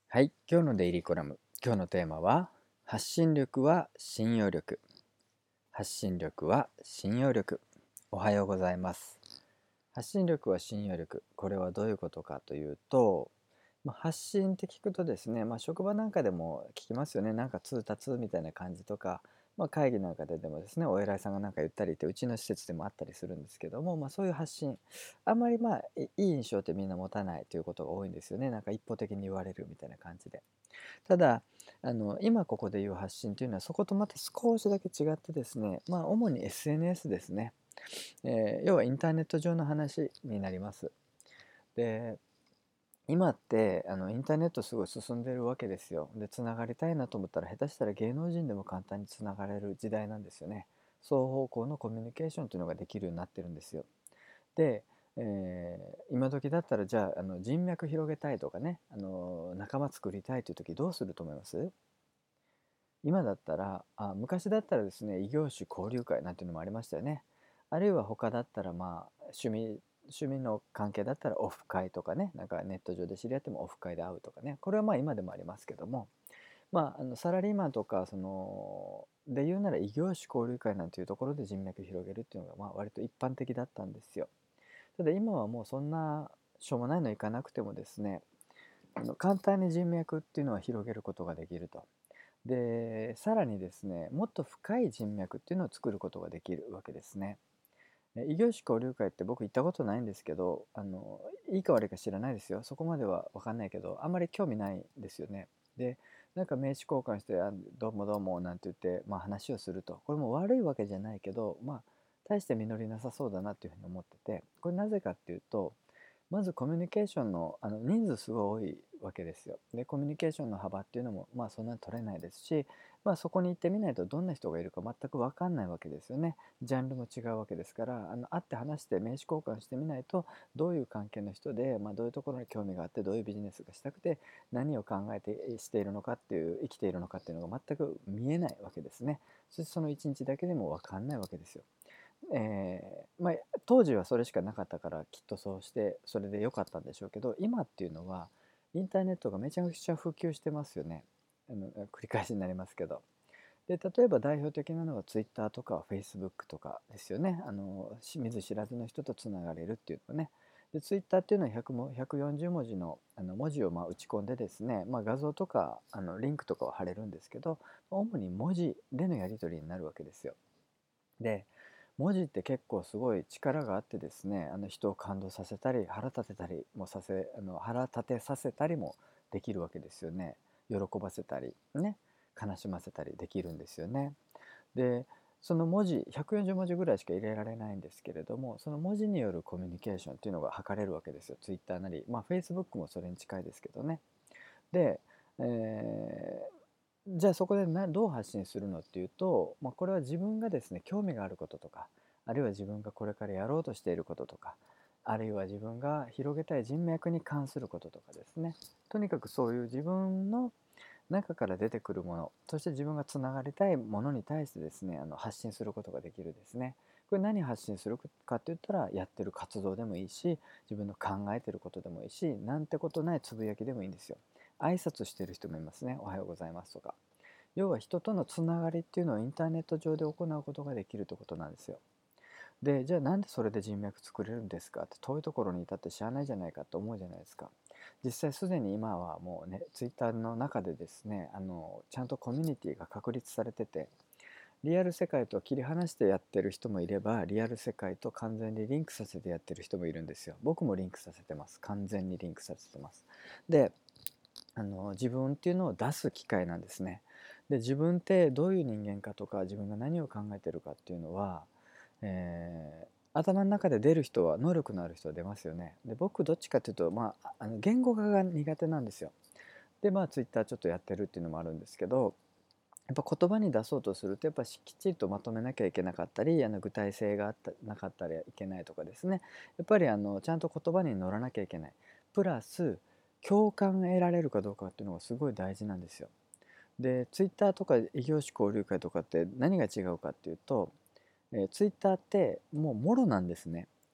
はい、今日のデイリーコラム。今日のテーマは、発信力は信用力。発信力は信用力。おはようございます。発信力は信用力。これはどういうことかというと、発信って聞くとですね、職場なんかでも聞きますよね。なんか通達みたいな感じとか、会議なんかでもですね、お偉いさんがなんか言ったりって、うちの施設でもあったりするんですけども、そういう発信、あんまりいい印象ってみんな持たないということが多いんですよね。なんか一方的に言われるみたいな感じで。ただ今ここで言う発信というのはそことまた少しだけ違ってですね、主に SNS ですね、要はインターネット上の話になります。で、今ってインターネットすごい進んでるわけですよ。で、つながりたいなと思ったら下手したら芸能人でも簡単につながれる時代なんですよね。双方向のコミュニケーションというのができるようになってるんですよ。で、今時だったらじゃあ、人脈広げたいとかね、仲間作りたいという時どうすると思います？今だったら、昔だったらですね、異業種交流会なんていうのもありましたよね。あるいは他だったら、趣味の関係だったらオフ会とかね、なんかネット上で知り合ってもオフ会で会うとかね、これは今でもありますけども、サラリーマンとかで言うなら異業種交流会なんていうところで人脈広げるっていうのが割と一般的だったんですよ。ただ今はもうそんなしょうもないのいかなくてもですね、簡単に人脈っていうのは広げることができると。で、さらにですね、もっと深い人脈っていうのを作ることができるわけですね。異業種交流会って僕行ったことないんですけど、いいか悪いか知らないですよ。そこまでは分かんないけど、あんまり興味ないですよね。で、なんか名刺交換して、どうもどうもなんて言って、話をすると。これも悪いわけじゃないけど、大して実りなさそうだなっていうふうに思ってて、これなぜかっていうと、まずコミュニケーションの、人数すごい多いわけですよ。で、コミュニケーションの幅っていうのもそんなに取れないですし、そこに行ってみないとどんな人がいるか全く分かんないわけですよね。ジャンルも違うわけですから、会って話して名刺交換してみないと、どういう関係の人で、どういうところに興味があって、どういうビジネスがしたくて、何を考えてしているのかっていう、生きているのかっていうのが全く見えないわけですね。そしてその一日だけでも分かんないわけですよ。当時はそれしかなかったからきっとそうしてそれで良かったんでしょうけど、今っていうのはインターネットがめちゃくちゃ普及してますよね。繰り返しになりますけど。で、例えば代表的なのはツイッターとかフェイスブックとかですよね。見ず知らずの人とつながれるっていうのね。で、ツイッターっていうのは140文字の、文字を打ち込んでですね、画像とかリンクとかを貼れるんですけど、主に文字でのやり取りになるわけですよ。で、文字って結構すごい力があってですね、人を感動させたり腹立てたりもさせ腹立てさせたりもできるわけですよね。喜ばせたりね、悲しませたりできるんですよね。で、その文字140文字ぐらいしか入れられないんですけれども、その文字によるコミュニケーションっていうのが図れるわけですよ。ツイッターなり、フェイスブックもそれに近いですけどね。で、じゃあそこでどう発信するのっていうと、これは自分がですね、興味があることとか、あるいは自分がこれからやろうとしていることとか、あるいは自分が広げたい人脈に関することとかですね。とにかくそういう自分の中から出てくるもの、そして自分がつながりたいものに対してですね、発信することができるですね。これ何発信するかって言ったら、やってる活動でもいいし、自分の考えてることでもいいし、なんてことないつぶやきでもいいんですよ。挨拶してる人もいますね。おはようございますとか。要は人とのつながりっていうのをインターネット上で行うことができるということなんですよ。で、じゃあなんでそれで人脈作れるんですかって、遠いところにいたって知らないじゃないかと思うじゃないですか。実際すでに今はもうね、ツイッターの中でですね、ちゃんとコミュニティが確立されてて、リアル世界と切り離してやってる人もいれば、リアル世界と完全にリンクさせてやってる人もいるんですよ。僕もリンクさせてます。完全にリンクさせてます。で、自分っていうのを出す機会なんですね。で、自分ってどういう人間かとか、自分が何を考えてるかっていうのは、頭の中で出る人は、能力のある人は出ますよね。で、僕どっちかっていうと、言語化が苦手なんですよ。で、ツイッターちょっとやってるっていうのもあるんですけど、やっぱ言葉に出そうとすると、やっぱきっちりとまとめなきゃいけなかったり、具体性がなかったりいけないとかですね。やっぱりちゃんと言葉に乗らなきゃいけない。プラス共感得られるかどうかっていうのがすごい大事なんですよ。で、ツイッターとか異業種交流会とかって何が違うかっていうと、ツイッターってもうもろなんですね。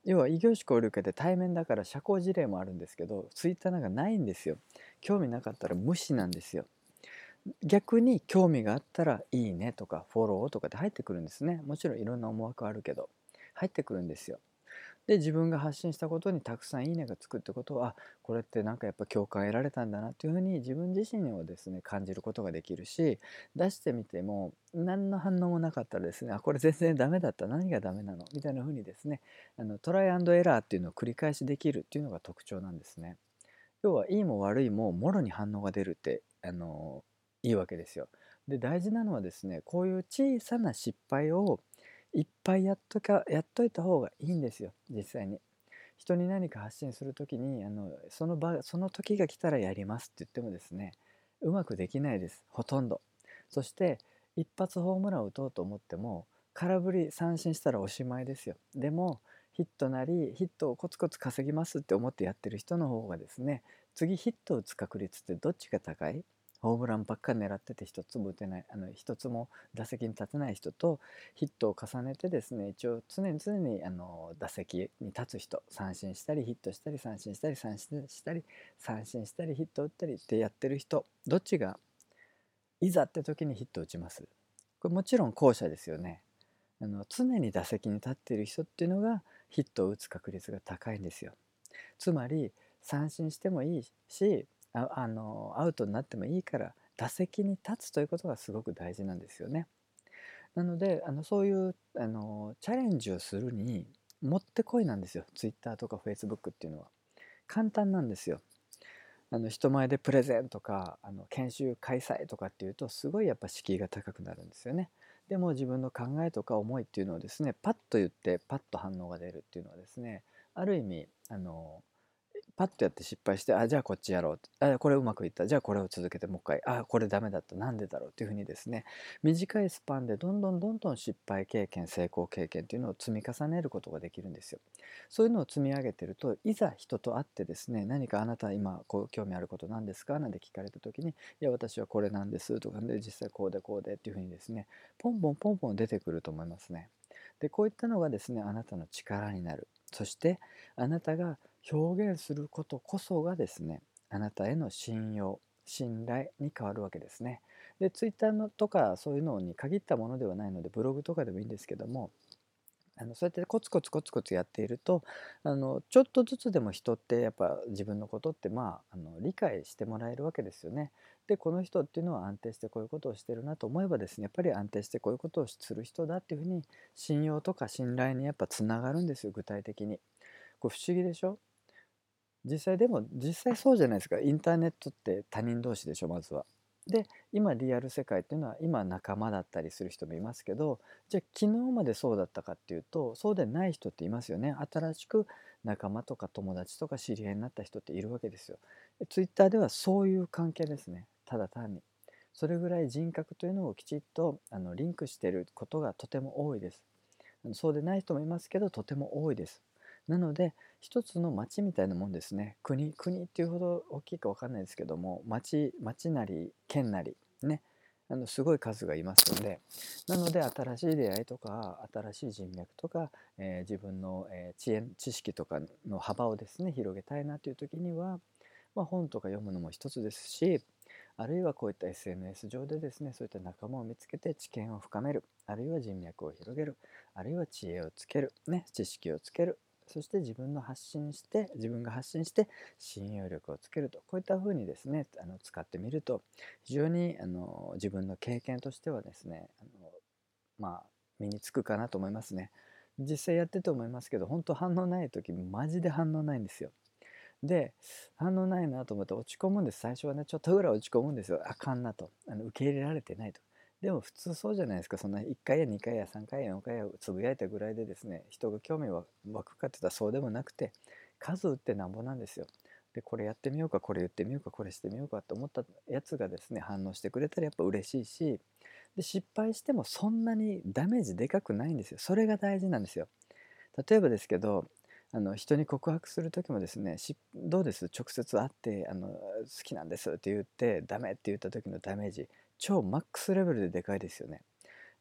要は異業種交流会で対面だから社交辞令もあるんですけど、ツイッターなんかないんですよ。興味なかったら無視なんですよ。逆に興味があったらいいねとかフォローとかで入ってくるんですね。もちろんいろんな思惑あるけど入ってくるんですよ。で自分が発信したことにたくさんいいねがつくってことは、これってなんかやっぱ共感得られたんだなっていうふうに自分自身をですね感じることができるし、出してみても何の反応もなかったらですね、これ全然ダメだった、何がダメなのみたいなふうにですね、トライアンドエラーっていうのを繰り返しできるっていうのが特徴なんですね。要はいいも悪いももろに反応が出るっていいわけですよ。で大事なのはですね、こういう小さな失敗をいっぱいやっといた方がいいんですよ。実際に人に何か発信する時にその時が来たらやりますって言ってもですね、うまくできないです、ほとんど。そして一発ホームランを打とうと思っても空振り三振したらおしまいですよ。でもヒットをコツコツ稼ぎますって思ってやってる人の方がですね、次ヒットを打つ確率ってどっちが高い？ホームランばっかり狙ってて一つも打てない、一つも打席に立てない人と、ヒットを重ねてですね、一応常に打席に立つ人、三振したりヒットしたり三振したり三振したりヒット打ったりってやってる人、どっちがいざって時にヒット打ちます？これもちろん後者ですよね。常に打席に立っている人っていうのがヒットを打つ確率が高いんですよ。つまり三振してもいいし、アウトになってもいいから打席に立つということがすごく大事なんですよね。なのでそういうチャレンジをするにもってこいなんですよ。ツイッターとかフェイスブックっていうのは簡単なんですよ。人前でプレゼンとか研修開催とかっていうとすごいやっぱ敷居が高くなるんですよね。でも自分の考えとか思いっていうのをですねパッと言ってパッと反応が出るっていうのはですね、ある意味パッとやって失敗して、じゃあこっちやろう、これうまくいった、じゃあこれを続けてもう一回、これダメだった、なんでだろうっていうふうにですね、短いスパンでどんどん失敗経験成功経験っていうのを積み重ねることができるんですよ。そういうのを積み上げてると、いざ人と会ってですね、何かあなた今こう興味あることなんですかなんて聞かれた時に、いや私はこれなんですとかで、実際こうでこうでっていうふうにですね、ポンポンポンポン出てくると思いますね。でこういったのがですねあなたの力になる。そしてあなたが表現することこそがですね、あなたへの信用信頼に変わるわけですね。でツイッターのとかそういうのに限ったものではないので、ブログとかでもいいんですけども、そうやってコツコツコツコツやっていると、ちょっとずつでも人ってやっぱ自分のことって理解してもらえるわけですよね。でこの人っていうのは安定してこういうことをしてるなと思えばですね、やっぱり安定してこういうことをする人だっていうふうに信用とか信頼にやっぱつながるんですよ、具体的に。これ不思議でしょ？実際そうじゃないですか。インターネットって他人同士でしょ、まずは。で今リアル世界っていうのは今仲間だったりする人もいますけど、じゃあ昨日までそうだったかっていうとそうでない人っていますよね。新しく仲間とか友達とか知り合いになった人っているわけですよ。ツイッターではそういう関係ですね、ただ単に。それぐらい人格というのをきちっとリンクしていることがとても多いです。そうでない人もいますけどとても多いです。なので一つの町みたいなもんですね。国っていうほど大きいか分かんないですけども、町なり県なりね、すごい数がいますので、なので新しい出会いとか新しい人脈とか、自分の、知識とかの幅をですね広げたいなという時には、本とか読むのも一つですし、あるいはこういった SNS 上でですねそういった仲間を見つけて知見を深める、あるいは人脈を広げる、あるいは知恵をつける、ね、知識をつける、そして自分が発信して信用力をつけると、こういったふうにですね使ってみると非常に自分の経験としてはですねまあ身につくかなと思いますね。実際やってて思いますけど、本当反応ない時マジで反応ないんですよ。で反応ないなと思って落ち込むんです。最初はねちょっとぐらい落ち込むんですよ。あかんなと、受け入れられてないと。でも普通そうじゃないですか。そんな1回や2回や3回や4回やつぶやいたぐらいでですね人が興味は湧くかって言ったらそうでもなくて、数打ってなんぼなんですよ。でこれやってみようか、これ言ってみようか、これしてみようかと思ったやつがですね反応してくれたらやっぱ嬉しいし、で失敗してもそんなにダメージでかくないんですよ。それが大事なんですよ。例えばですけど、人に告白する時もですね、どうです、直接会って好きなんですって言ってダメって言った時のダメージ超マックスレベルででかいですよね。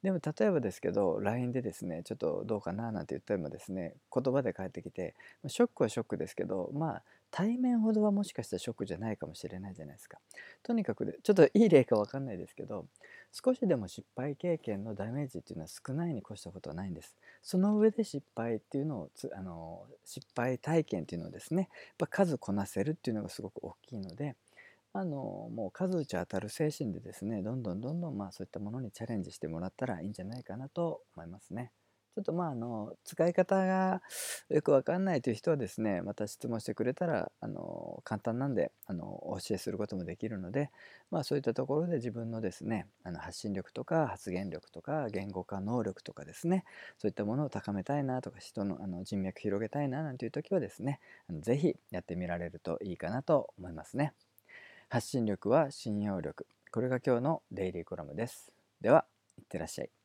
でも例えばですけど LINE でですねちょっとどうかななんて言ってもですね言葉で返ってきてショックはショックですけど対面ほどはもしかしたらショックじゃないかもしれないじゃないですか。とにかくちょっといい例かわかんないですけど少しでも失敗経験のダメージっていうのは少ないに越したことはないんです。その上で失敗っていうのを失敗体験っていうのをですねやっぱ数こなせるっていうのがすごく大きいのでもう数打ち当たる精神でですね、どんどんどんどん、そういったものにチャレンジしてもらったらいいんじゃないかなと思いますね。ちょっと使い方がよくわかんないという人はですね、また質問してくれたら、簡単なんで、お教えすることもできるので、そういったところで自分のですね、発信力とか発言力とか言語化能力とかですね、そういったものを高めたいなとか、人の人脈広げたいななんていう時はですね、ぜひやってみられるといいかなと思いますね。発信力は信用力。これが今日のデイリーコラムです。では、いってらっしゃい。